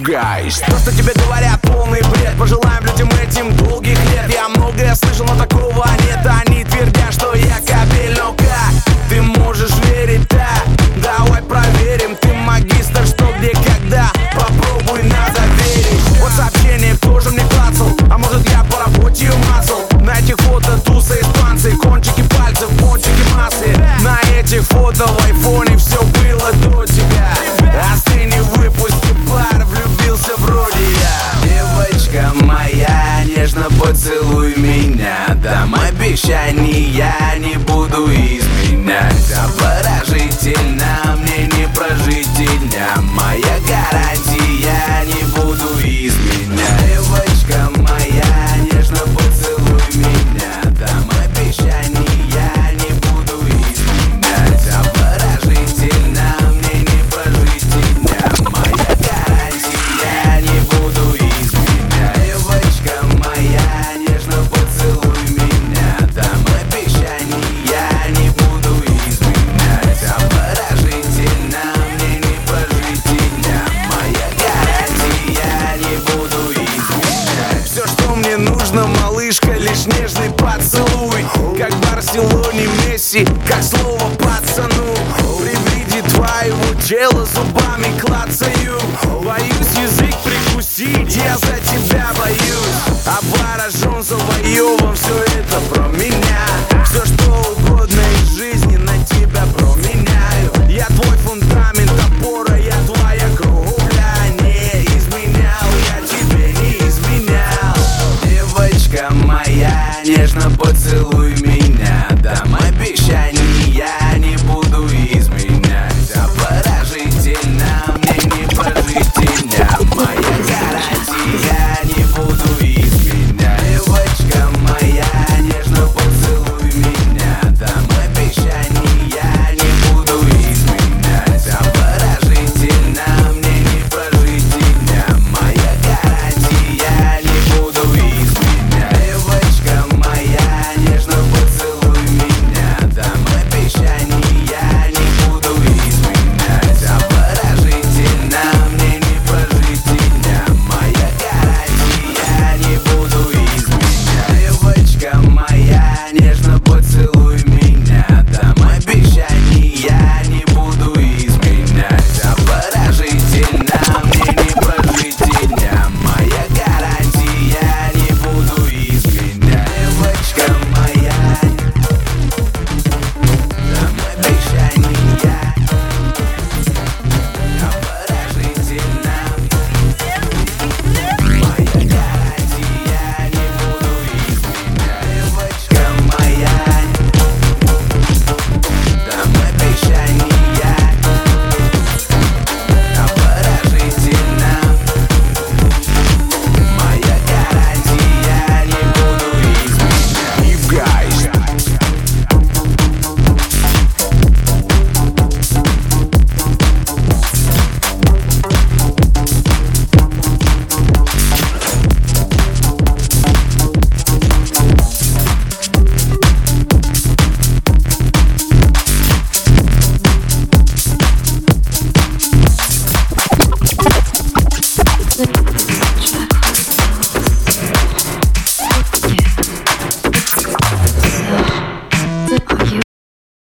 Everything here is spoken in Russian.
Гайс. То, что тебе говорят, полный бред. Пожелаем людям этим долгих лет. Я многое слышал, но такого нет. Они твердят, что я кабель. Но как ты можешь верить, да? Давай проверим, ты магистр, что, где, когда. Попробуй, надо верить. Вот сообщение, кто же мне клацал? А может я по работе мацал? На этих фото туса испанцы, кончики пальцев, пончики массы. На этих фото в айфоне все было до тебя. А ты не выпусти пар, влюбился вроде я. Девочка моя, нежно поцелуй меня. Дам обещание, не буду изменять. Обворожительно, мне не прожить дня. Моя гарантия, не буду изменять. Девочка моя, нежно поцелуй меня. Дам обещание, не буду изменять. Обворожительно, мне не прожить дня. Моя гарантия, не буду изменять. Девочка моя, нежно поцелуй меня. Дам обещание, не буду изменять. Обворожительно, мне не прожить дня. Моя гарантия, не буду изменять. Все, что мне нужно, малышка, лишь нежный поцелуй. Как в Барселоне Месси, как слово пацану. При виде твоего тела зубами клацаю.